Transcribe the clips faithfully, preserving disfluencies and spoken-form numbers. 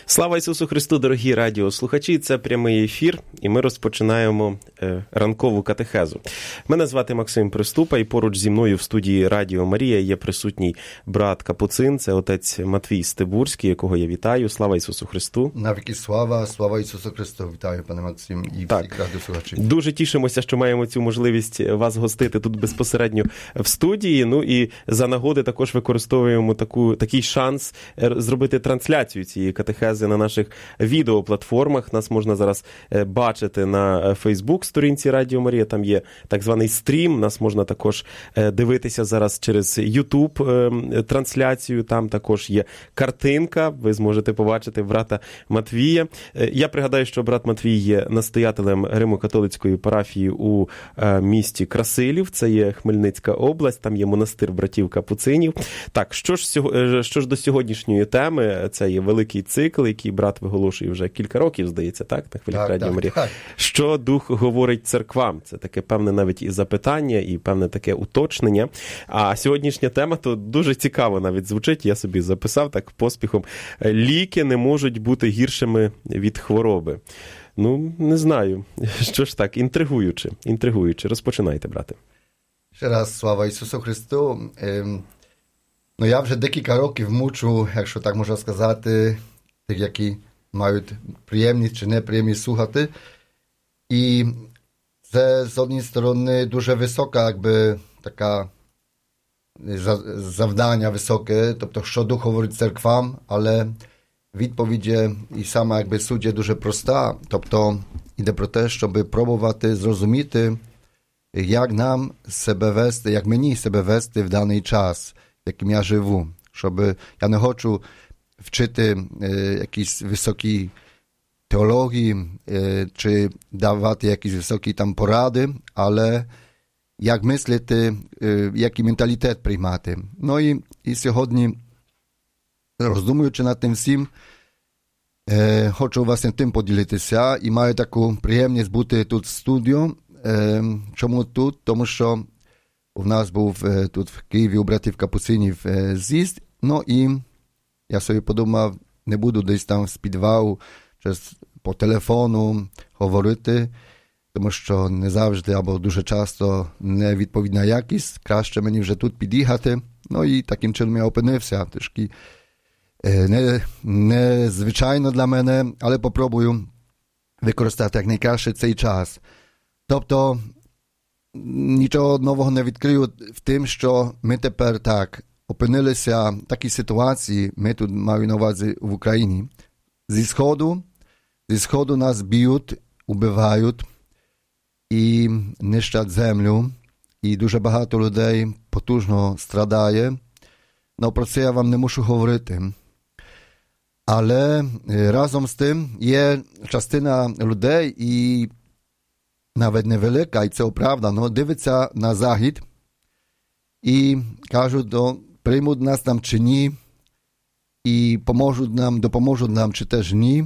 Слава Ісусу Христу, дорогі радіослухачі! Це прямий ефір, і ми розпочинаємо е, ранкову катехезу. Мене звати Максим Приступа, і поруч зі мною в студії Радіо Марія є присутній брат Капуцин, це отець Матвій Стебурський, якого я вітаю. Слава Ісусу Христу! Навіки слава, слава Ісусу Христу! Вітаю, пане Максим, і всіх радіослухачів. Дуже тішимося, що маємо цю можливість вас гостити тут безпосередньо в студії. Ну і за нагоди також використовуємо таку, такий шанс зробити трансляцію цієї катехези на наших відеоплатформах. Нас можна зараз бачити на Фейсбук-сторінці Радіо Марія, там є так званий стрім, нас можна також дивитися зараз через Ютуб трансляцію, там також є картинка, ви зможете побачити брата Матвія. Я пригадаю, що брат Матвій є настоятелем Римо-католицької парафії у місті Красилів, це є Хмельницька область, там є монастир братів Капуцинів. Так, що ж, що ж до сьогоднішньої теми, це є великий цикл, який брат виголошує вже кілька років, здається, так, на хвилях Радіо Марія. Так. Що Дух говорить церквам? Це таке певне навіть і запитання, і певне таке уточнення. А сьогоднішня тема то дуже цікаво навіть звучить, я собі записав так поспіхом. Ліки не можуть бути гіршими від хвороби. Ну, не знаю. Що ж так, інтригуюче, інтригуюче. Розпочинайте, брате. Ще раз слава Ісусу Христу. Ем, ну, я вже декілька років мучу, якщо так можна сказати, тих, які мають приємність чи неприємність слухати. І це, з однієї сторони, дуже висока, якби, така завдання високе, тобто, що Дух говорить церквам, але відповідь є і сама, якби, суть є дуже проста. Тобто, йде про те, щоб пробувати зрозуміти, як нам себе вести, як мені себе вести в даний час, в яким я живу. Щоб я не хочу вчити е, якісь високі теології, е, чи давати якісь високі там поради, але як мислити, е, який менталітет приймати. Ну і, і сьогодні, роздумуючи над тим всім, е, хочу власне тим поділитися і маю таку приємність бути тут в студію. Е, чому тут? Тому що у нас був е, тут в Києві у братів Капуцинів е, з'їзд, ну і я собі подумав, не буду десь там з підвалу, чи по телефону говорити, тому що не завжди або дуже часто невідповідна якість, краще мені вже тут під'їхати. Ну і таким чином я опинився, трішки не, незвичайно для мене, але попробую використати якнайкраще цей час. Тобто, нічого нового не відкрию в тим, що ми тепер так опинилися в такій ситуації, ми тут маю на увазі в Україні, зі Сходу, зі Сходу нас б'ють, убивають і нищать землю, і дуже багато людей потужно страдає. Ну, про це я вам не мушу говорити. Але разом з тим є частина людей, і навіть невелика, і це правда, но дивиться на Захід і кажуть, ну, приймуть нас там чи ні, і поможуть нам, допоможуть нам чи теж ні.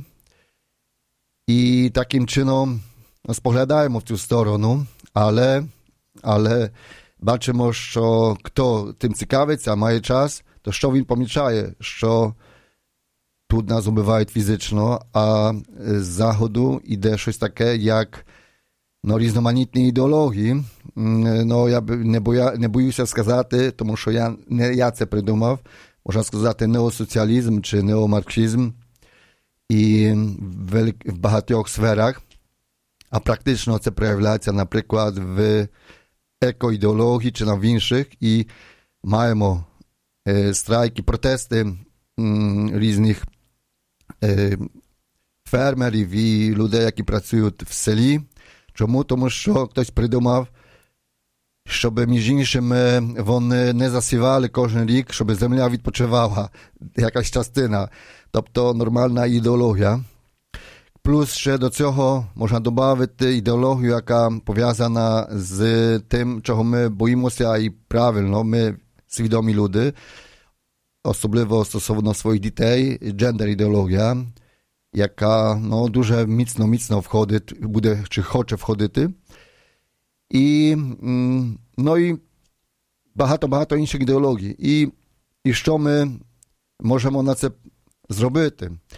І таким чином споглядаємо в цю сторону, але, але бачимо, що хто тим цікавиться, має час, то що він помічає, що тут нас убивають фізично, а з Заходу йде щось таке, як ну, різноманітні ідеології. Ну, я не, боя, не боюся сказати, тому що я, не я це придумав, можна сказати, неосоціалізм чи неомарксизм і в, в багатьох сферах, а практично це проявляється, наприклад, в екоідеології чи на в інших, і маємо е, страйки, протести м, різних е, фермерів і людей, які працюють в селі. Чому? Тому що хтось придумав, щоб, між іншим, вони не засівали кожен рік, щоб земля відпочивала, якась частина. Тобто нормальна ідеологія. Плюс ще до цього можна додати ідеологію, яка пов'язана з тим, чого ми боїмося, і правильно, ми свідомі люди, особливо стосовно своїх дітей, джендер-ідеологія, яка ну, дуже міцно, міцно входить, буде чи хоче входити. І, ну, і багато-багато інших ідеологій. І, і що ми можемо на це зробити?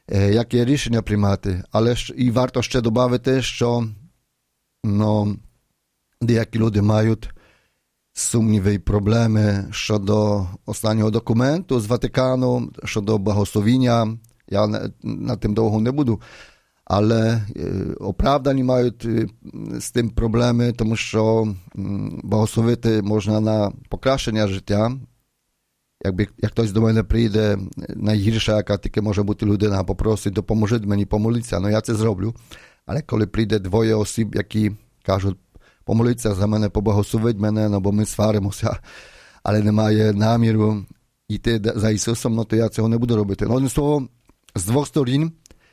яке рішення приймати. Але і варто ще додати, що ну, деякі люди мають сумніви і проблеми щодо останнього документу з Ватикану, щодо благословіння. Я на, на тим довго не буду. Але оправдані мають з тим проблеми, тому що благословити можна на покращення життя. Якби, як хтось до мене прийде, найгірша, яка тільки може бути людина, попросить, допоможіть мені помолитися, ну я це зроблю. Але коли прийде двоє осіб, які кажуть, помолитися за мене, поблагословить мене, ну, бо ми сваримося, але немає наміру йти за Ісусом, ну то я цього не буду робити. Ну, одне слово, з двох сторін.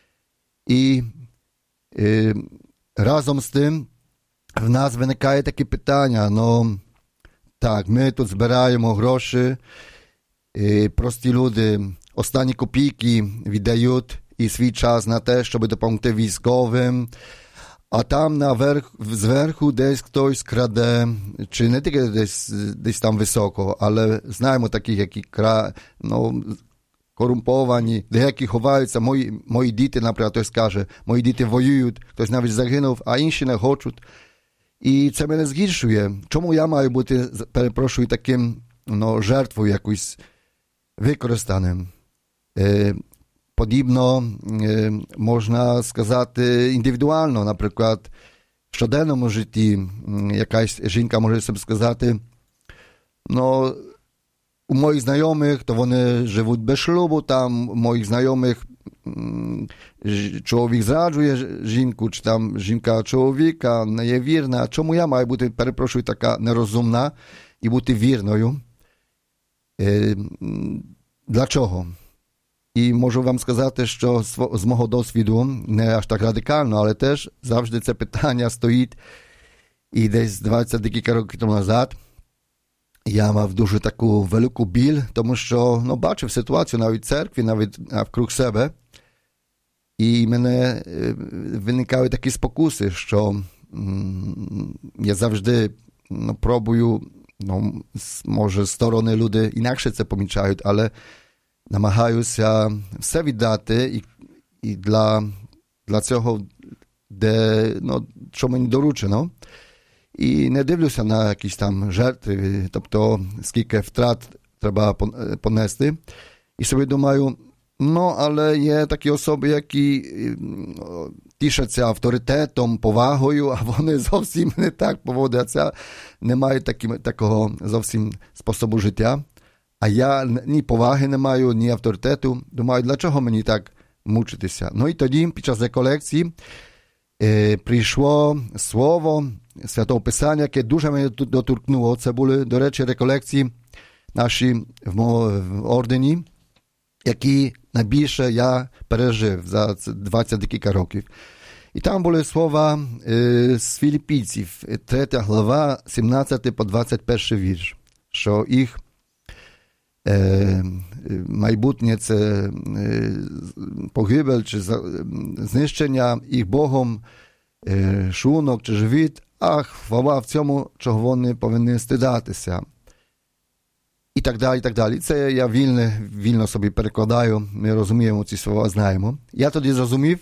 І е, разом з тим в нас виникає таке питання, ну, так, ми тут збираємо гроші, е, прості люди останні копійки віддають і свій час на те, щоб допомогти військовим, а там наверх, зверху десь хтось краде, чи не тільки десь, десь там високо, але знаємо таких, які кра, ну, корумповані, деякі ховаються, мої, мої діти, наприклад, хтось каже, мої діти воюють, хтось навіть загинув, а інші не хочуть. І це мене згіршує. Чому я маю бути, перепрошую, таким ну, жертвою якоюсь використаним? Е, подібно е, можна сказати індивідуально, наприклад, в щоденному житті якась жінка може собі сказати, ну, у моїх знайомих, то вони живуть без шлюбу, там у моїх знайомих чоловік зраджує жінку, чи там жінка чоловіка не є вірна. Чому я маю бути, перепрошую, така нерозумна і бути вірною? Е, для чого? І можу вам сказати, що з мого досвіду, не аж так радикально, але теж завжди це питання стоїть і десь двадцять декілька років тому назад я мав дуже таку велику біль, тому що ну, бачив ситуацію навіть в церкві, навіть навкруг себе. І в мене виникають такі спокуси, що м, я завжди ну, пробую, ну, може сторони люди інакше це помічають, але намагаюся все віддати і, і для, для цього, де, ну, що мені доручено. І не дивлюся на якісь там жертви, тобто скільки втрат треба понести. І собі думаю, ну, але є такі особи, які тішаться авторитетом, повагою, а вони зовсім не так поводяться, не мають такі, такого зовсім способу життя. А я ні поваги не маю, ні авторитету. Думаю, для чого мені так мучитися? Ну і тоді, під час реколекції, е, прийшло слово Святого Писання, яке дуже мене доторкнуло. Це були, до речі, реколекції наші в моєму ордені, які найбільше я пережив за двадцять декілька років. І там були слова е, з Філіппійців, третя глава, сімнадцятий по двадцять перший вірш, що їх е, майбутнє це е, погибель чи знищення їх Богом, е, шлунок чи живіт, а хвала в цьому, чого вони повинні стидатися. І так далі, і так далі. Це я вільно, вільно собі перекладаю, ми розуміємо ці слова, знаємо. Я тоді зрозумів,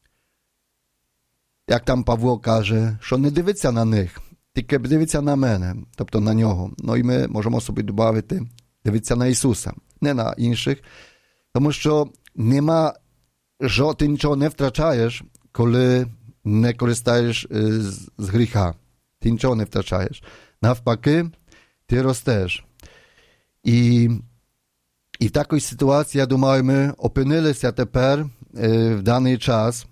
як там Павло каже, що не дивиться на них, тільки дивиться на мене, тобто на нього. Ну і ми можемо собі додати, дивиться на Ісуса, не на інших. Тому що нема, що ти нічого не втрачаєш, коли не користаєш з, з гріха. Ти нічого не втрачаєш. Навпаки, ти ростеш. І, і в такій ситуації, я думаю, ми опинилися тепер е, в даний час.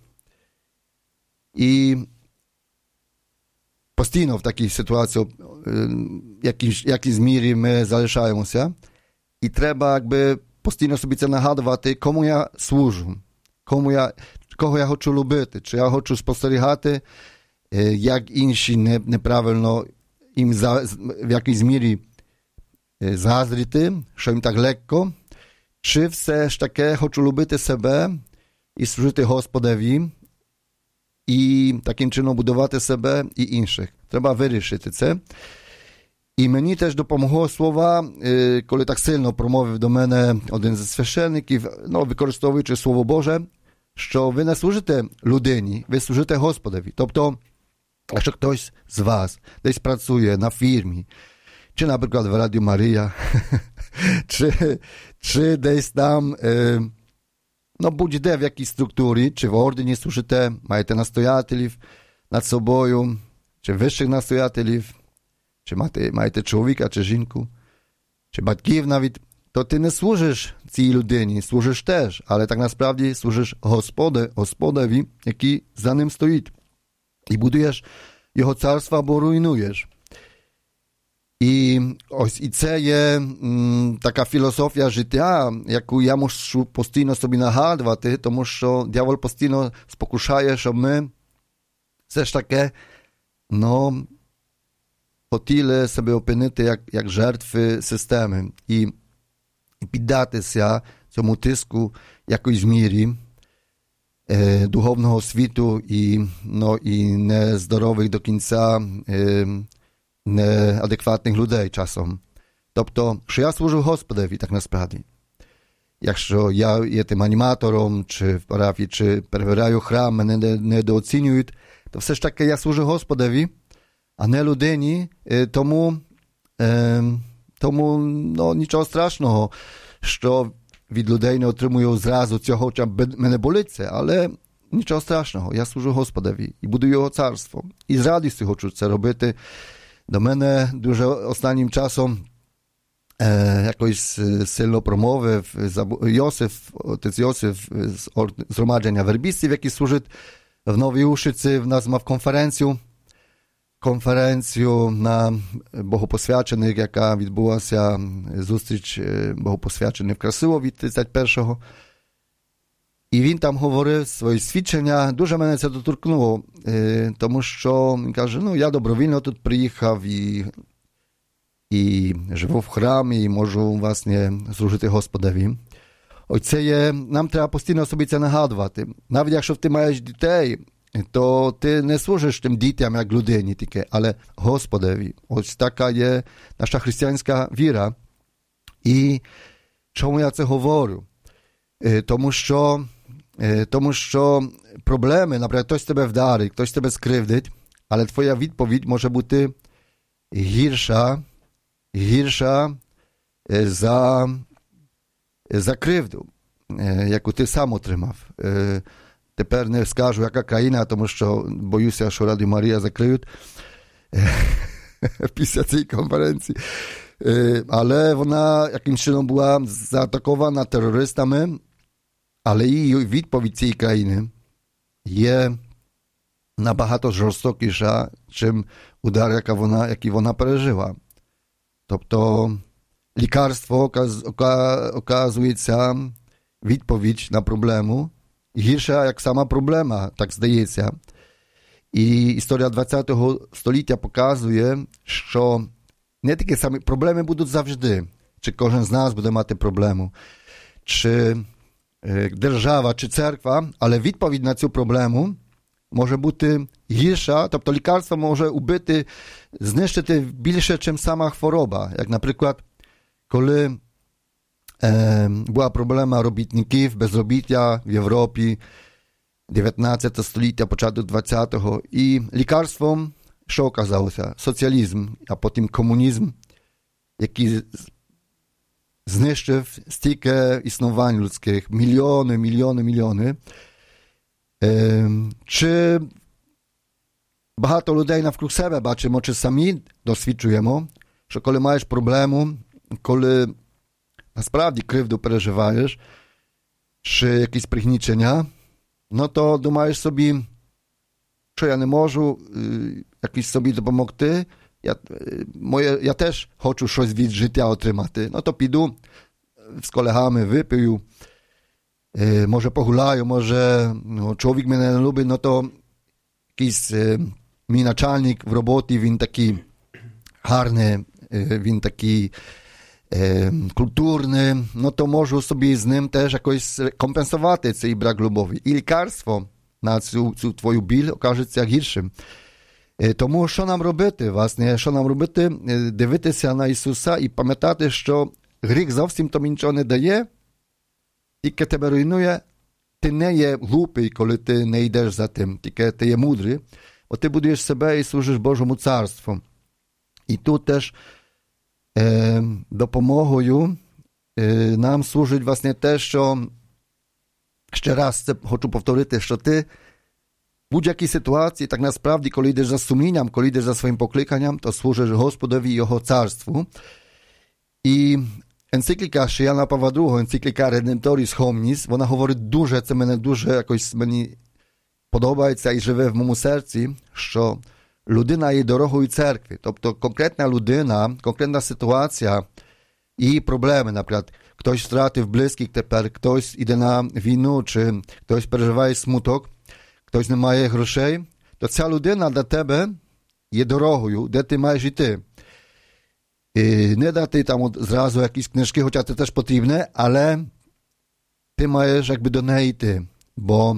І постійно в такій ситуації, е, в якійсь мірі ми залишаємося. І треба якби постійно собі це нагадувати, кому я служу, кому я, кого я хочу любити, чи я хочу спостерігати, е, як інші не, неправильно їм за, в якійсь мірі заздріти, що їм так легко, чи все ж таки хочу любити себе і служити Господеві, і таким чином будувати себе і інших. Треба вирішити це. І мені теж допомогло слова, коли так сильно промовив до мене один з священників, ну, використовуючи Слово Боже, що ви не служите людині, ви служите Господові. Тобто, якщо хтось з вас десь працює на фірмі, чи, наприклад, в Радіо Марія, чи, чи десь там, е, ну, будь-де в якійсь структурі, чи в ордені служите, маєте настоятелів над собою, чи вищих настоятелів, чи маєте, маєте чоловіка, чи жінку, чи батьків навіть, то ти не служиш цій людині, служиш теж, але так насправді служиш Господи, Господові, який за ним стоїть. І будуєш його царство або руйнуєш. І ось і це є м, така філософія життя, яку я мушу постійно собі нагадувати, тому що диявол постійно спокушає, щоб ми все ж таки, ну, хотіли себе опинити як, як жертви системи і, і піддатися цьому тиску якоїсь мірі е, духовного світу і, ну, і нездорових до кінця е, неадекватних людей часом. Тобто, що я служу Господові, так насправді. Якщо я є тим аніматором, чи в парафії, чи перевіряю храм, мене недооцінюють, то все ж таки я служу Господові, а не людині, тому, е, тому ну, нічого страшного, що від людей не отримую зразу цього, хоча мене болить це, але нічого страшного, я служу Господові і буду його царство. І з радістю хочу це робити. До мене дуже останнім часом е, якось сильно промовив Йосиф, отець Йосиф з згромадження вербістів, які служать в Новій Ушиці. В нас мав конференцію, конференцію на богопосвячених, яка відбулася, зустріч богопосвячених в Красилові тридцять першого. І він там говорив свої свідчення. Дуже мене це доторкнуло, тому що він каже, ну, я добровільно тут приїхав і, і живу в храмі, і можу, власне, служити Господові. Ось це є, нам треба постійно собі це нагадувати. Навіть якщо ти маєш дітей, то ти не служиш тим дітям як людині тільки, але Господові. Ось така є наша християнська віра. І чому я це говорю? Тому що, тому що проблеми, наприклад, хтось тебе вдарить, хтось тебе скривдить, але твоя відповідь може бути гірша, гірша за, за кривду, яку ти сам отримав. Тепер не скажу, яка країна, тому що боюся, що Радіо Марія закриють після цієї конференції. Але вона якимсь чином була заатакована терористами, але її відповідь цієї країни є набагато жорстокіша, чим удар, який вона, який вона пережила. Тобто лікарство оказується відповідь на проблему гірша, як сама проблема, так здається. І історія ХХ століття показує, що не тільки самі проблеми будуть завжди, чи кожен з нас буде мати проблему, чи е, держава, чи церква, але відповідь на цю проблему може бути гірша, тобто лікарство може убити, знищити більше, ніж сама хвороба. Як, наприклад, коли е, була проблема робітників, безробіття в Європі, дев'ятнадцяте століття, початок двадцятого, і лікарством що оказалося? Соціалізм, а потім комунізм, який знищив стільки існувань людських, мільйони, мільйони, мільйони. Е, чи багато людей навкруг себе бачимо, чи самі досвідчуємо, що коли маєш проблему, коли насправді кривду переживаєш, чи якісь пригнічення, no to думаєш собі, що я не можу якось собі допомогти, я, моє, я теж хочу щось від життя отримати. Ну то піду з колегами, випию, е, може погуляю, може ну, чоловік мене не любить, ну то якийсь е, мій начальник в роботі, він такий гарний, е, він такий е, культурний, ну то можу собі з ним теж якось компенсувати цей брак любові. І лікарство на цю, цю твою біль окажеться гіршим. Тому що нам робити, власне, що нам робити? Дивитися на Ісуса і пам'ятати, що гріх зовсім тобі нічого не дає, тільки тебе руйнує ти не є глупий, коли ти не йдеш за тим, тільки ти є мудрий, бо ти будуєш себе і служиш Божому царству. І тут теж е, допомогою е, нам служить, власне, те, що ще раз це хочу повторити, що ти в будь-якій ситуації, так насправді, коли йдеш за сумлінням, коли йдеш за своїм покликанням, то служиш Господові і Його царству. І енцикліка ще Яна Павла другого, енцикліка Redemptoris Hominis, вона говорить дуже, це мене дуже якось мені подобається і живе в моєму серці, що людина є дорогою церкви. Тобто конкретна людина, конкретна ситуація і проблеми, наприклад, хтось втратив близьких тепер, хтось іде на війну, чи хтось переживає смуток, хтось не має грошей, то ця людина для тебе є дорогою, де ти маєш йти. І не дати там от зразу якісь книжки, хоча це теж потрібне, але ти маєш якби до неї йти, бо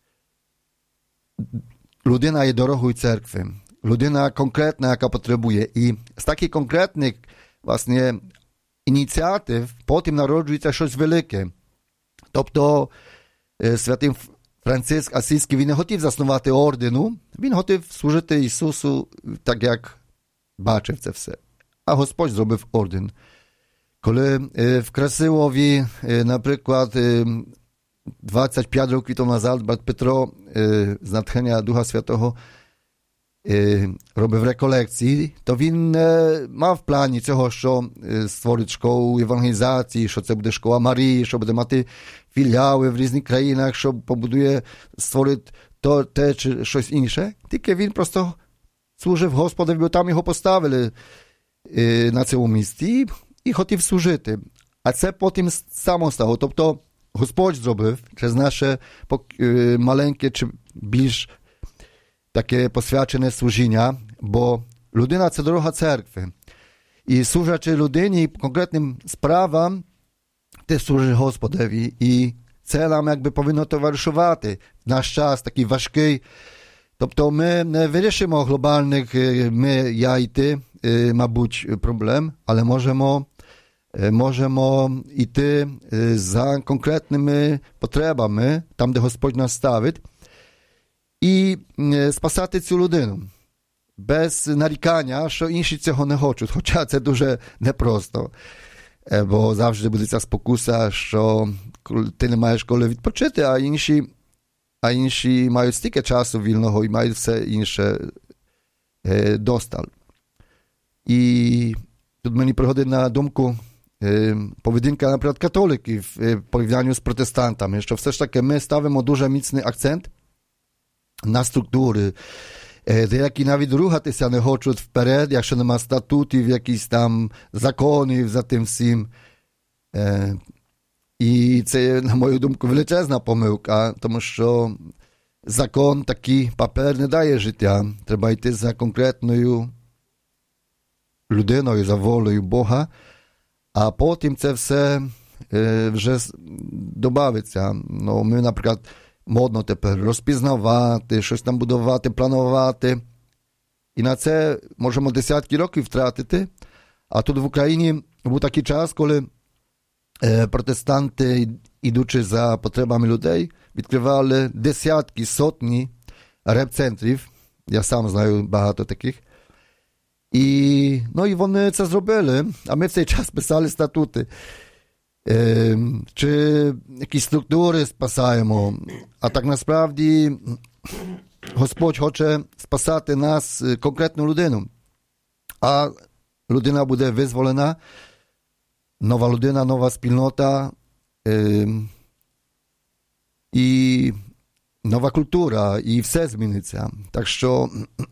людина є дорогою церкви. Людина конкретна, яка потребує. І з таких конкретних, власне, ініціатив потім народжується щось велике. Тобто святий Франциск Асійський, він не хотів заснувати ордену, він хотів служити Ісусу так, як бачив це все. А Господь зробив орден. Коли в Красилові, наприклад, двадцять п'ять років тому назад брат Петро з натхнення Духа Святого робив реколекції, то він мав в плані цього, що створить школу евангелізації, що це буде школа Марії, що буде мати філіали в різних країнах, що побудує, створить то, те чи щось інше. Тільки він просто служив Господові, бо там його поставили на цьому місці і хотів служити. А це потім само стало. Тобто Господь зробив через наше маленьке чи більш таке посвячене служіння, бо людина – це дорога церкви. І служачи людині конкретним справам, ти служиш Господові. І це нам якби повинно товаришувати в наш час такий важкий. Тобто ми не вирішимо глобальних, ми, я і ти, мабуть, проблем, але можемо, можемо йти за конкретними потребами, там, де Господь нас ставить, і спасати цю людину. Без нарікання, що інші цього не хочуть, хоча це дуже непросто. Бо завжди буде ця спокуса, що ти не маєш коли відпочити, а інші, а інші мають стільки часу вільного і мають все інше досталь. І тут мені приходить на думку поведінка, наприклад, католиків в порівнянні з протестантами, що все ж таки ми ставимо дуже міцний акцент на структури. Деякі навіть рухатися не хочуть вперед, якщо нема статутів, якісь там законів за тим всім. І це, на мою думку, величезна помилка, тому що закон, такий папер не дає життя. Треба йти за конкретною людиною, за волею Бога, а потім це все вже додається. Ну, ми, наприклад, модно тепер розпізнавати, щось там будувати, планувати. І на це можемо десятки років втратити. А тут в Україні був такий час, коли протестанти, ідучи за потребами людей, відкривали десятки, сотні реп-центрів. Я сам знаю багато таких. І, ну, і вони це зробили, а ми в цей час писали статути. Е, чи якісь структури спасаємо. А так насправді Господь хоче спасати нас, конкретну людину. А людина буде визволена, нова людина, нова спільнота е, і нова культура, і все зміниться. Так що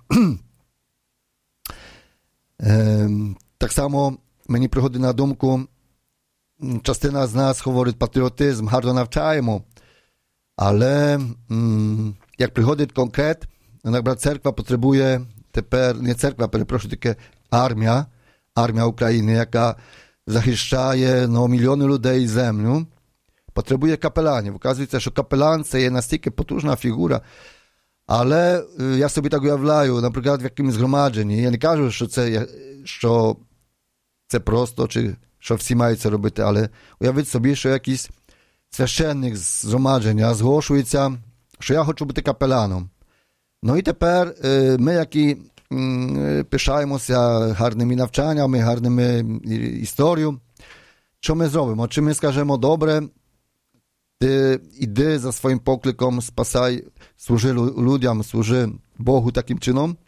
е, так само мені приходить на думку, частина з нас говорить патріотизм, гарно навчаємо, але м, як приходить конкрет, наприклад, церква потребує тепер, не церква, перепрошую, тільки армія, армія України, яка захищає ну, мільйони людей землю, потребує капеланів. Вказується, що капелан це є настільки потужна фігура, але я собі так уявляю, наприклад, в якомусь згромадженні, я не кажу, що це, що це просто, чи що всі мають це робити, але уявіть собі, що якийсь священник з згромадження зголошується, що я хочу бути капеланом. Ну і тепер ми, які пишаємося гарними навчаннями, гарними історією, що ми зробимо? Чи ми скажемо, добре, ти іди за своїм покликом, спасай, служи людям, служи Богу таким чином?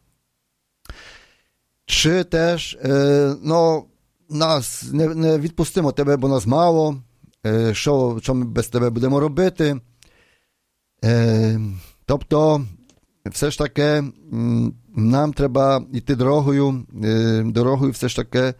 Чи теж, ну, нас не, не відпустимо тебе, бо нас мало, що, що ми без тебе будемо робити? Тобто, все ж таки, нам треба йти дорогою, дорогою все ж таки,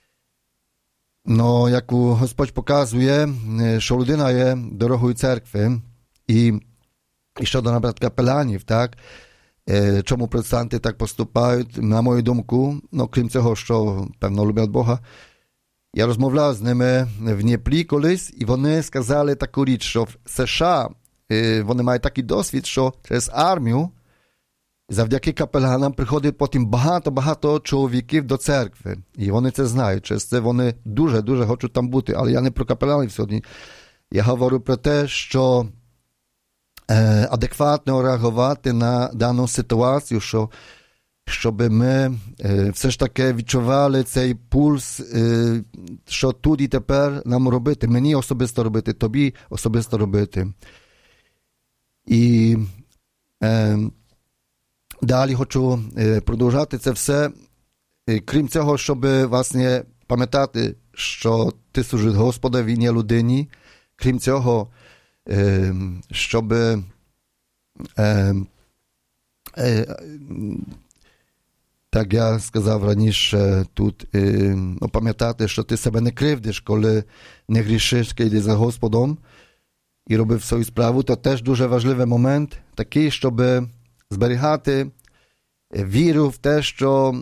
ну, як Господь показує, що людина є дорогою церкви, і, і щодо, наприклад, капеланів, так, чому протестанти так поступають, на мою думку, ну, крім цього, що, певно, люблять Бога, я розмовляв з ними в Дніпрі колись, і вони сказали таку річ, що в США вони мають такий досвід, що через армію завдяки капеланам приходить потім багато-багато чоловіків до церкви. І вони це знають. Через це вони дуже-дуже хочуть там бути. Але я не про капеланів сьогодні. Я говорю про те, що е, адекватно реагувати на дану ситуацію, що, щоб ми е, все ж таки відчували цей пульс, е, що тут і тепер нам робити. Мені особисто робити, тобі особисто робити. І е, далі хочу продовжати це все. Крім цього, щоб, власне, пам'ятати, що ти служиш Господові, не людині. Крім цього, щоб так я сказав раніше тут, ну, пам'ятати, що ти себе не кривдиш, коли не грішиш, коли йдеш за Господом і робив свою справу. То теж дуже важливий момент, такий, щоб зберігати віру в те, що,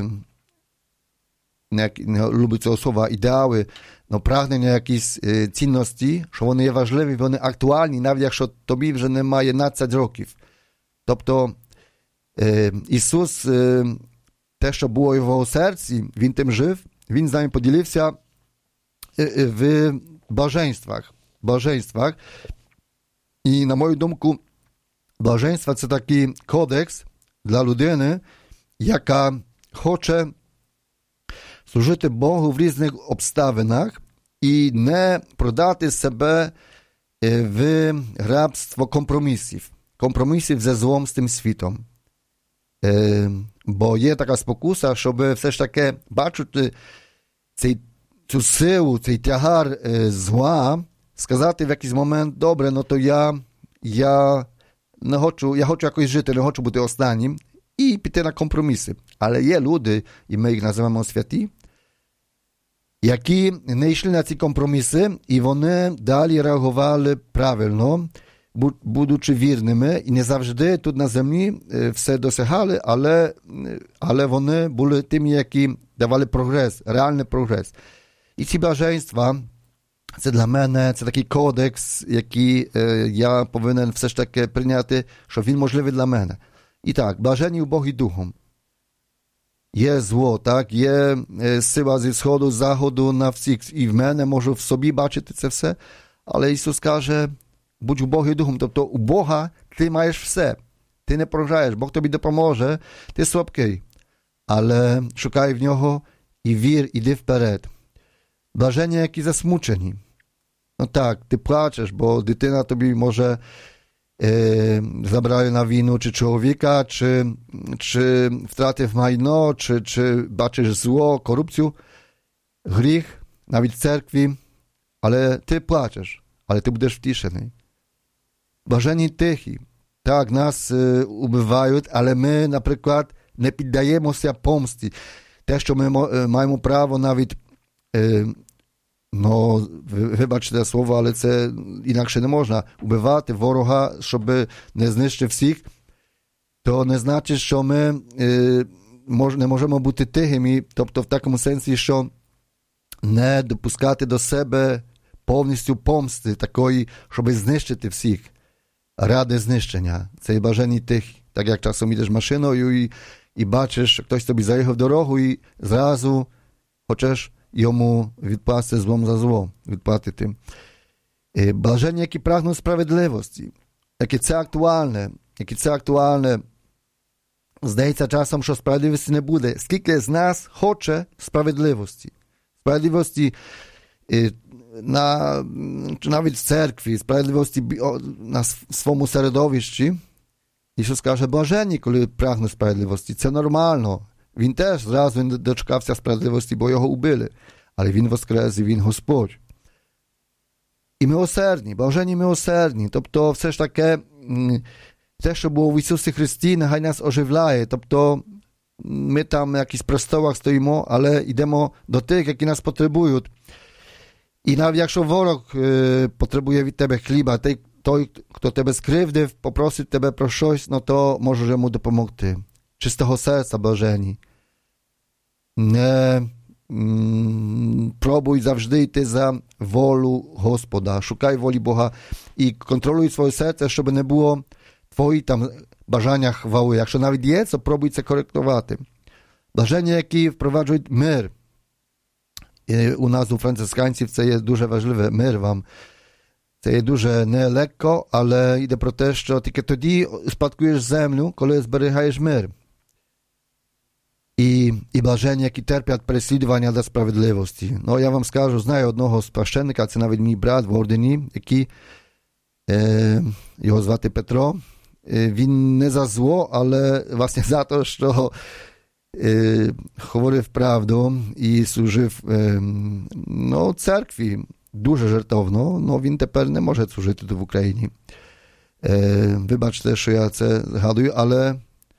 не, не люблю цього слова, ідеали, но прагнення якісь цінності, що вони є важливі, вони актуальні, навіть якщо тобі вже немає дванадцять років. Тобто Ісус, те, що було в його серці, Він тим жив, Він з нами поділився в блаженствах. блаженствах. І, на мою думку, блаженство – це такий кодекс для людини, яка хоче служити Богу в різних обставинах і не продати себе в рабство компромісів. Компромісів зі злом з тим світом. Бо є така спокуса, щоб все ж таки бачити цей, цю силу, цей тягар зла, сказати в якийсь момент, добре, ну то я, я не хочу, я хочу якось жити, не хочу бути останнім, і піти на компроміси. Але є люди, і ми їх називаємо святі, які не йшли на ці компроміси, і вони далі реагували правильно, будучи вірними, і не завжди тут на землі все досягали, але, але вони були тими, які давали прогрес, реальний прогрес. І ці блаженства, це для мене, це такий кодекс, який е, я повинен все ж таки прийняти, що він можливий для мене. І так, блажені у Богі Духом. Є зло, так, є е, сила зі сходу, з заходу на всіх, і в мене можу в собі бачити це все, але Ісус каже, будь у Богі Духом, тобто у Бога ти маєш все, ти не програєш, Бог тобі допоможе, ти слабкий, але шукай в Нього і вір, іди вперед. Блажені, які засмучені. Ну так, ти плачеш, бо дитина тобі може е, забрали на війну чи чоловіка, чи, чи втратив майно, чи, чи бачиш зло, корупцію, гріх, навіть в церкві, але ти плачеш, але ти будеш втішений. Блажені тихі. Так, нас е, убивають, але ми, наприклад, не піддаємося помсті. Те, що ми маємо право навіть е, no, вибачте слово, але це інакше не можна. Убивати ворога, щоб не знищити всіх, то не значить, що ми е, мож, не можемо бути тихими, тобто в такому сенсі, що не допускати до себе повністю помсти такої, щоб знищити всіх. Ради знищення. Це і бажані тих, так як часом йдеш машиною і, і бачиш, що хтось тобі заїхав дорогу і зразу хочеш йому відплатити злом за зло, відплатити. Блаженні, які прагнуть справедливості, які це актуальне, які це актуальне. Здається часом, що справедливості не буде. Скільки з нас хоче справедливості? Справедливості на, навіть в церкві, справедливості на своєму середовищі. Ісус каже, блаженні, коли прагнуть справедливості. Це нормально. Він теж зразу не дочекався справедливості, бо його убили. Але він воскрес і він Господь. І милосердні, блаженні милосердні. Тобто все ж таке, те, що було в Ісусі Христі, нехай нас оживляє. Тобто ми там на якихось престолах стоїмо, але йдемо до тих, які нас потребують. І навіть якщо ворог е, потребує від тебе хліба, той, той, хто тебе скривдив, попросить тебе про щось, no то можеш йому допомогти. Czystego serca, блажені. Не м, пробуй завжди йти за волю Господа. Шукай волі Бога і контролюй своє серце, щоб не було твої там бажання хвали. Якщо навіть є, то пробуй це коректувати. Блаження, які впроваджують мир. І у нас, у францисканців, це є дуже важливе. Мир вам. Це є дуже нелегко, але йде про те, що тільки тоді спадкуєш землю, коли зберігаєш мир. І, і блажені, які терплять переслідування для справедливості. Ну, я вам скажу, знаю одного священника, це навіть мій брат в ордені, який, е, його звати Петро. Е, він не за зло, але власне за те, що е, говорив правду і служив е, ну, церкві дуже жертовно, но він тепер не може служити тут в Україні. Е, вибачте, що я це згадую, але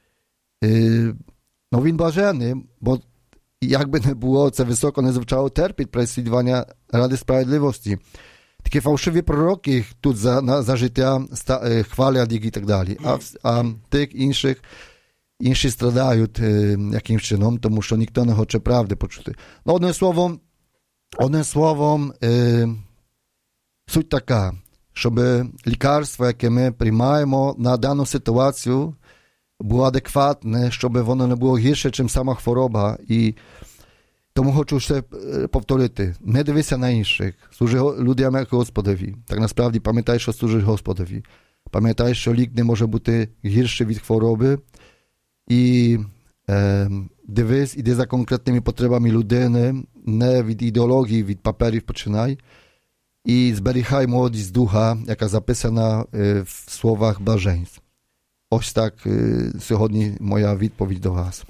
е, no він блаженний, бо якби не було, це високо не звучало, терпить переслідування ради справедливості. Такі фальшиві пророки тут за, на, за життя ста, хвалять їх і так далі. А, а тих інших, інші страдають е, якимсь чином, тому що ніхто не хоче правди почути. Ну, одним словом, одним словом, е, суть така, щоб лікарство, яке ми приймаємо на дану ситуацію, було адекватне, щоб воно не було гірше, ніж сама хвороба. І тому хочу ще повторити, не дивися на інших, служи людям як Господові. Так насправді пам'ятай, що служиш Господові. Пам'ятай, що лік не може бути гірший від хвороби. І е, дивись, іди за конкретними потребами людини, не від ідеології, від паперів починай. І зберігай молодість духа, яка записана е, в словах блаженств. Ось так сьогодні моя відповідь до вас.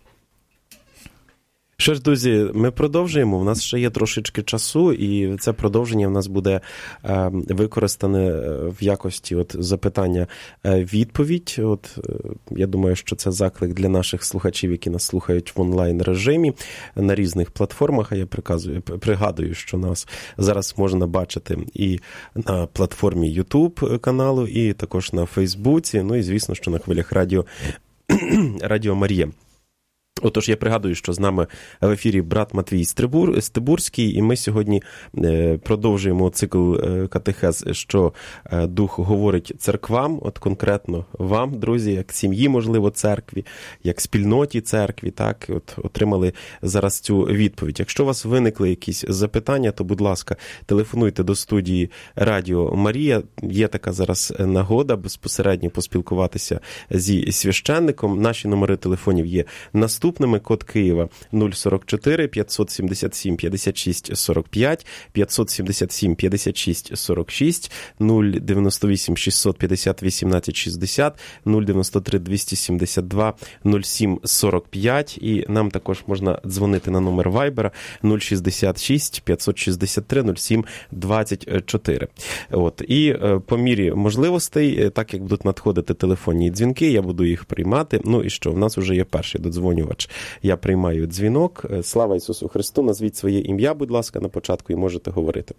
Що ж, друзі, ми продовжуємо. У нас ще є трошечки часу, і це продовження в нас буде е, використане в якості от запитання е, відповідь. От е, я думаю, що це заклик для наших слухачів, які нас слухають в онлайн режимі на різних платформах. А я приказую, пригадую, що нас зараз можна бачити і на платформі YouTube каналу, і також на Фейсбуці. Ну і звісно, що на хвилях радіо Радіо Марія. Отож, я пригадую, що з нами в ефірі брат Матвій Стебур, Стебурський, і ми сьогодні продовжуємо цикл катехез, що Дух говорить церквам, от конкретно вам, друзі, як сім'ї, можливо, церкві, як спільноті церкві, так, от отримали зараз цю відповідь. Якщо у вас виникли якісь запитання, то, будь ласка, телефонуйте до студії Радіо Марія. Є така зараз нагода безпосередньо поспілкуватися зі священником. Наші номери телефонів є наступні. Наступними код Києва нуль сорок чотири п'ятсот сімдесят сім п'ятдесят шість сорок п'ять, п'ятсот сімдесят сім п'ятдесят шість сорок шість, нуль дев'яносто вісім шістсот п'ятдесят вісімнадцять шістдесят, нуль дев'яносто три двісті сімдесят два нуль сім сорок п'ять, і нам також можна дзвонити на номер Вайбера нуль шістдесят шість п'ятсот шістдесят три нуль сім двадцять чотири. От, і по мірі можливостей, так як будуть надходити телефонні дзвінки, я буду їх приймати. Ну і що, в нас вже є перший додзвонювач. Я приймаю дзвінок. Слава Ісусу Христу. Назвіть своє ім'я, будь ласка, на початку, і можете говорити.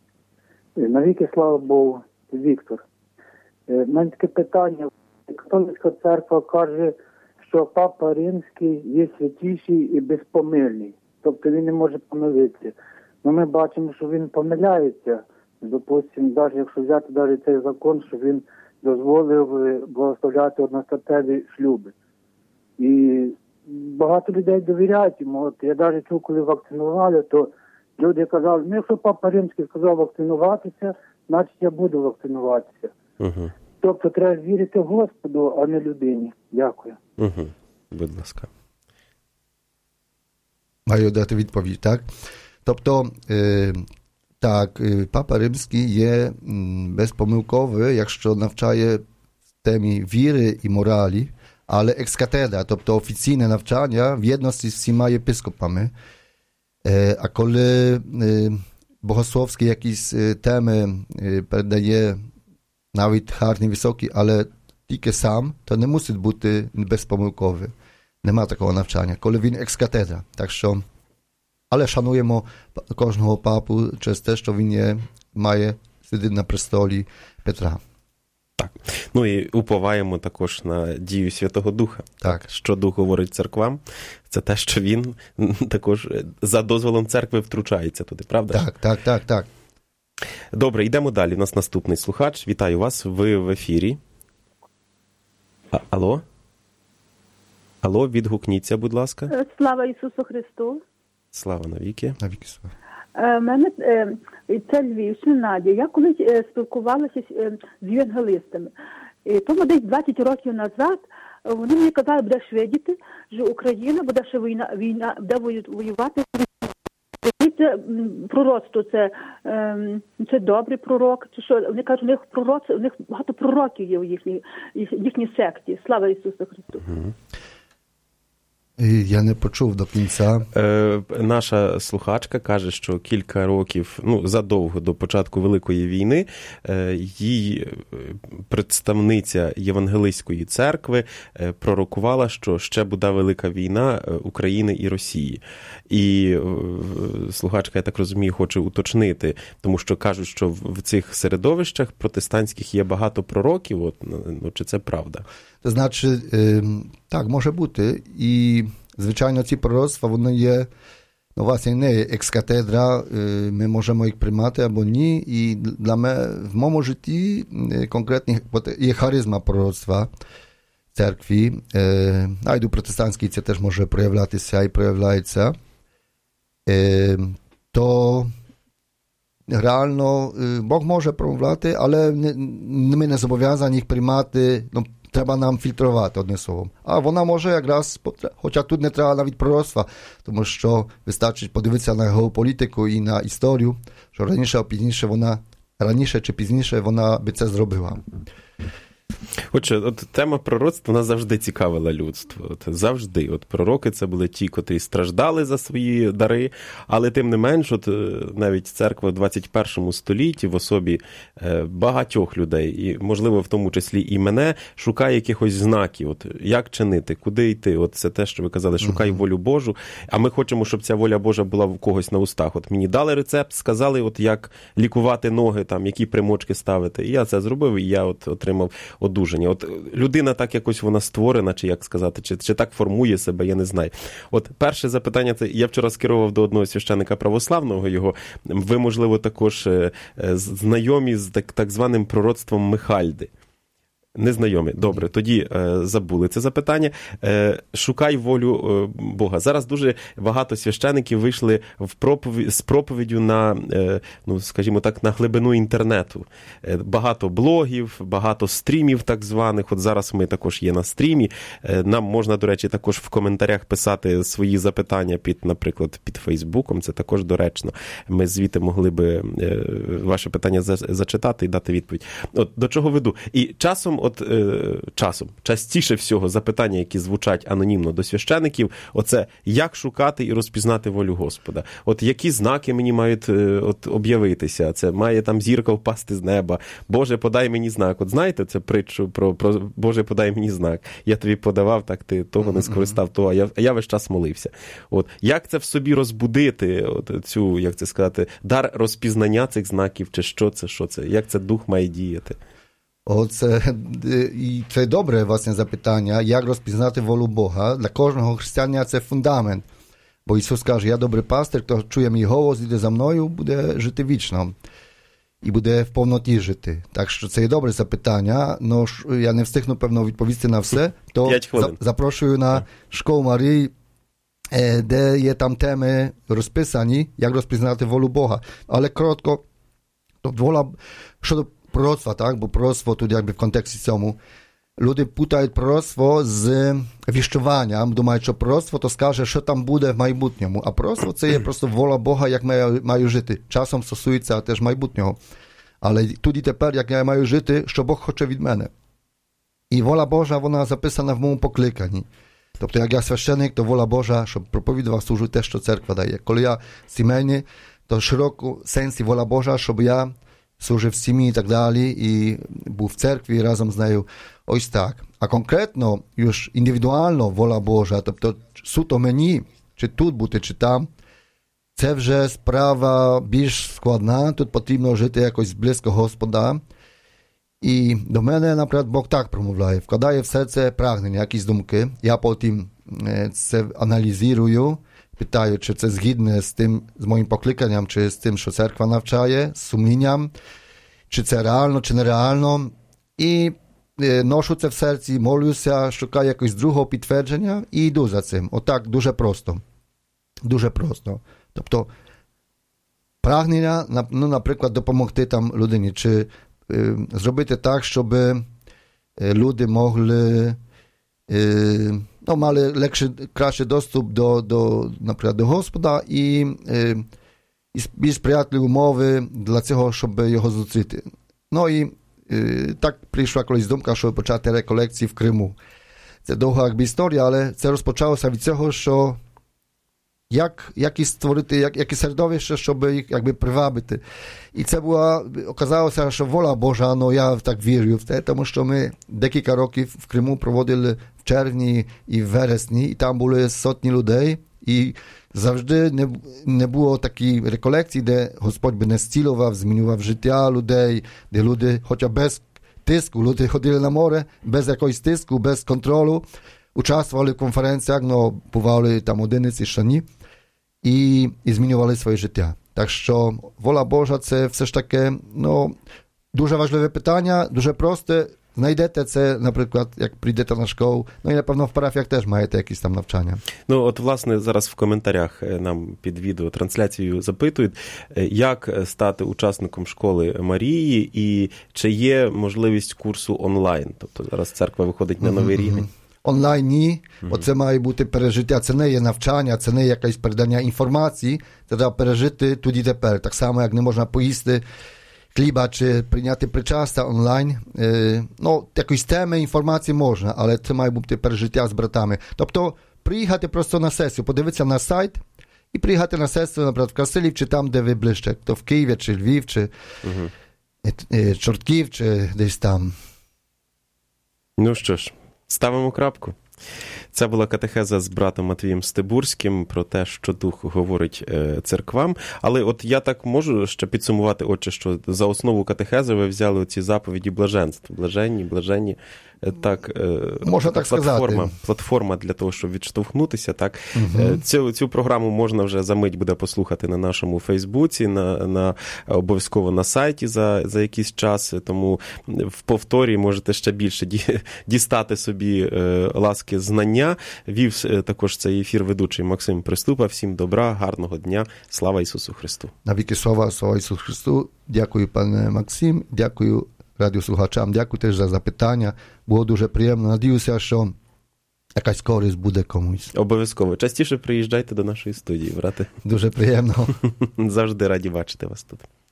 Навіки слава Богу. Віктор. У мене таке питання. Католицька церква каже, що Папа Римський є святіший і безпомильний. Тобто він не може помилитися. Но ми бачимо, що він помиляється. Допустимо, навіть якщо взяти навіть цей закон, що він дозволив благословляти одностатеві шлюби. І багато людей довіряють йому. От я навіть чув, коли вакцинували, то люди казали, ну якщо Папа Римський сказав вакцинуватися, значить я буду вакцинуватися. Угу. Тобто треба вірити Господу, а не людині. Дякую. Угу. Будь ласка. Маю дати відповідь, так? Тобто, е, так, Папа Римський є безпомилковий, якщо навчає в темі віри і моралі, але екскатедра, тобто офіційне навчання в єдності з всіма єпископами. Е, а коли е, богословські якісь теми е, передає навіть гарні, високі, але тільки сам, то не мусить бути безпомилковий. Нема такого навчання, коли він екскатедра. Так що, але шануємо кожного папу через те, що він є, має сидіти на престолі Петра. Так. Ну і уповаємо також на дію Святого Духа. Так. Що Дух говорить церквам, це те, що він також за дозволом церкви втручається туди, правда? Так, так, так, так. Добре, йдемо далі. У нас наступний слухач. Вітаю вас, ви в ефірі. А, алло? Алло, відгукніться, будь ласка. Слава Ісусу Христу. Слава навіки. Навіки слава. Е, мене, е, це Львівщина, Надя. Я колись е, спілкувалася е, з євангелистами. І тому десь двадцять років назад вони мені казали, будеш видіти, що Україна буде ще війна, війна буде воювати. Це пророцтво, це, це добрий пророк, чи що, вони кажуть, у них пророцтво, у них багато пророків є в їхній, їхній секті. Слава Ісусу Христу. Угу. Я не почув до кінця. Е, наша слухачка каже, що кілька років, ну, задовго до початку Великої війни, е, їй представниця Євангелистської церкви е, пророкувала, що ще буде велика війна України і Росії. І е, слухачка, я так розумію, хоче уточнити, тому що кажуть, що в цих середовищах протестантських є багато пророків, от, ну, чи це правда? To znaczy, tak, może бути. І, звичайно, ці пророцтва, вони є, ну, власне, не є екс-катедра, ми можемо їх приймати або ні. І для мене, в моєму житті, конкретно, є харизма пророцтва церкві. Навіть у протестантській це теж може проявлятися і проявляється. То реально Бог може промовляти, але ми не зобов'язані їх приймати, ну, треба нам фільтрувати, одним словом. А вона може якраз, хоча тут не треба навіть пророцтва, тому що вистачить подивитися на геополітику і на історію, що раніше або пізніше вона, раніше чи пізніше вона би це зробила. Отже, от тема пророцтва, вона завжди цікавила людство. От, завжди. От пророки це були ті, котрі страждали за свої дари, але тим не менш, от навіть церква в двадцять першому столітті в особі багатьох людей, і, можливо, в тому числі і мене, шукає якихось знаків. От, як чинити, куди йти? От це те, що ви казали, шукай волю Божу. А ми хочемо, щоб ця воля Божа була в когось на устах. От мені дали рецепт, сказали, от як лікувати ноги, там, які примочки ставити. І я це зробив, і я от отримав одужання. От людина так якось вона створена, чи як сказати, чи, чи так формує себе, я не знаю. От перше запитання, це я вчора скерував до одного священика православного його. Ви, можливо, також е, знайомі з так, так званим пророцтвом Михальди. Незнайомі. Добре, тоді е, забули це запитання. Е, шукай волю е, Бога. Зараз дуже багато священиків вийшли в проповідь, з проповіддю на, е, ну, скажімо так, на глибину інтернету. Е, багато блогів, багато стрімів так званих. От зараз ми також є на стрімі. Е, нам можна, до речі, також в коментарях писати свої запитання під, наприклад, під Фейсбуком. Це також доречно. Ми звідти могли би е, ваше питання за, зачитати і дати відповідь. От до чого веду. І часом От е, часом, частіше всього запитання, які звучать анонімно до священиків, оце як шукати і розпізнати волю Господа. От які знаки мені мають е, от, об'явитися? Це має там зірка впасти з неба. Боже, подай мені знак. От знаєте це притчу про, про Боже, подай мені знак. Я тобі подавав, так ти того не скористав, того, а я, я весь час молився. От як це в собі розбудити, от цю, як це сказати, дар розпізнання цих знаків, чи що це, що це? Як це дух має діяти? Оце, і це добре, власне, запитання, як розпізнати волю Бога. Для кожного християнина це фундамент. Бо Ісус каже, я добрий пастир, хто чує мій голос, іде за мною, буде жити вічно. І буде в повноті жити. Так що це є добре запитання, но я не встигну, певно, відповісти на все. То запрошую на школу Марії, де є там теми розписані, як розпізнати волю Бога. Але коротко, Тобто воля щодо пророцтва, так? Бо пророцтво тут якби в контексті цьому. Люди путають пророцтво з віщуванням, думають, що пророцтво то скаже, що там буде в майбутньому. А пророцтво це є просто воля Бога, як я маю жити. Часом стосується теж майбутнього. Але тут і тепер, як я маю жити, що Бог хоче від мене. І воля Божа, вона записана в моєму покликанні. Тобто, як я священик, то воля Божа, щоб проповідував, служити те, що церква дає. Коли я сімейний, то в широкому сенсі воля Божа, щоб я служив в сім'ї і так далі, і був в церкві разом з нею. Ось так. А конкретно, już індивідуально воля Божа, тобто суто мені, чи тут бути, чи там, це вже справа більш складна, тут потрібно жити якось близько Господа. І до мене, наприклад, Бог так промовляє, вкладає в серце прагнення, якісь думки. Я потім це аналізую, питаю, чи це згідне з тим, з моїм покликанням, чи з тим, що церква навчає, з сумлінням, чи це реально, чи нереально. І ношу це в серці, молюся, шукаю якогось другого підтвердження і йду за цим. Отак, дуже просто. Дуже просто. Тобто, прагнення, ну, наприклад, допомогти там людині, чи е, зробити так, щоб люди могли, е, ну, мали легший, кращий доступ до, до, наприклад, до Господа і, е, і більш сприятливі умови для цього, щоб його зустріти. Ну і е, так прийшла колись думка, щоб почати реколекції в Криму. Це довга якби історія, але це розпочалося від цього, що як, як і створити, як, як і середовище, щоб їх якби привабити. І це була, оказалося, що воля Божа, ну я так вірю в те, тому що ми декілька років в Криму проводили в червні і в вересні, і там були сотні людей, і завжди не, не було такої реколекції, де Господь би не зцілював, змінював життя людей, де люди, хоча без тиску, люди ходили на море, без якогось тиску, без контролю, участвували в конференціях, ну, бували там одиниці, ще ні, і, і змінювали своє життя. Так що воля Божа – це все ж таке, ну, дуже важливе питання, дуже просте. Знайдете це, наприклад, як прийдете на школу, ну і, напевно, в парафіях теж маєте якісь там навчання. Ну, от, власне, зараз в коментарях нам під відео трансляцією запитують, як стати учасником школи Марії і чи є можливість курсу онлайн? Тобто зараз церква виходить на новий рівень. Онлайн ні, mm-hmm. Оце має бути пережиття, це не є навчання, це не є якесь передання інформації, це треба пережити тут і тепер. Так само, як не можна поїсти хліба чи прийняти причастя онлайн. Е, ну, якоїсь теми, інформації можна, але це має бути пережиття з братами. Тобто, приїхати просто на сесію, подивитися на сайт і приїхати на сесію, наприклад, в Красилів, чи там, де ви ближче, то в Києві, чи Львів, чи mm-hmm. е, Чортків, чи десь там. Ну що ж, ставимо крапку. Це була катехеза з братом Матвієм Стебурським про те, що Дух говорить церквам. Але от я так можу ще підсумувати, отче, що за основу катехези ви взяли оці заповіді блаженств. Блаженні, блаженні. Так, можна так платформа, сказати. Платформа для того, щоб відштовхнутися. Так? Угу. Цю, цю програму можна вже за мить буде послухати на нашому Фейсбуці, на, на, обов'язково на сайті за, за якийсь час, тому в повторі можете ще більше ді, дістати собі е, ласки знання. Вів також цей ефір ведучий Максим Приступа. Всім добра, гарного дня. Слава Ісусу Христу. Навіки слава, слава Ісусу Христу. Дякую, пане Максим. Дякую радіослухачам. Дякую теж за запитання. Було дуже приємно. Надіюся, що якась користь буде комусь. Обов'язково. Частіше приїжджайте до нашої студії, брате. Дуже приємно. Завжди раді бачити вас тут.